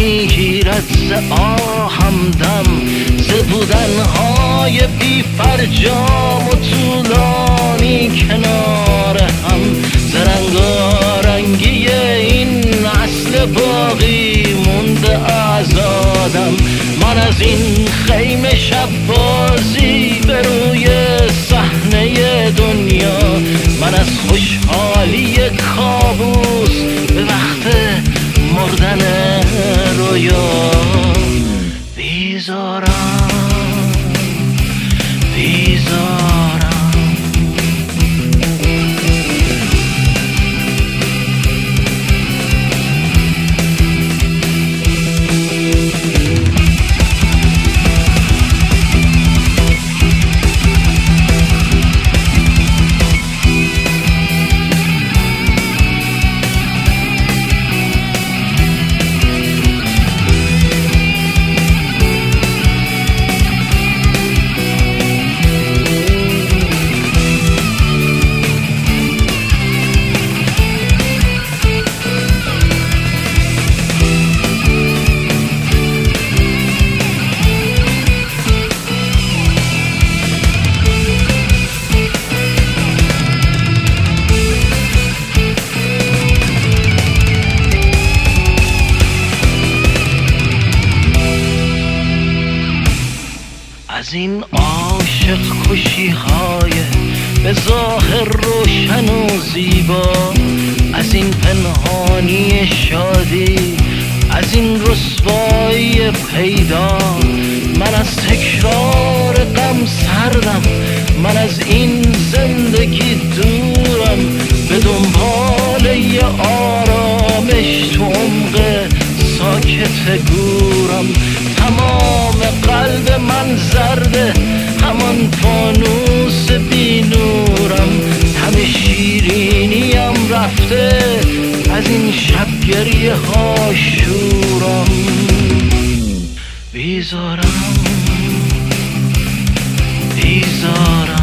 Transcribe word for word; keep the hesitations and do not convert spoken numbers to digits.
میگیرد ز آهم دم، ز بودنهای بی فرجام و طولانی کنار هم، ز رنگارنگی این نسل باقی مونده آزادم. من از این خیمه شب بازی به روی صحنه دنیا، من از خوشحالی کابوس به وقت مردن رویا بیزارم بیزارم. از این عاشق خوشی های به ظاهر روشن و زیبا، از این پنهانی شادی، از این رسوایی پیدا، من از تکرار غم سردم، من از این زندگی دورم، به دنبال یه آرامش تو عمق ساکت گورم. تمام قلب من زرده، همان فانوس بی نورم، همه شیرینیم رفته، از این شب گریه ها شورم بیزارم بیزارم.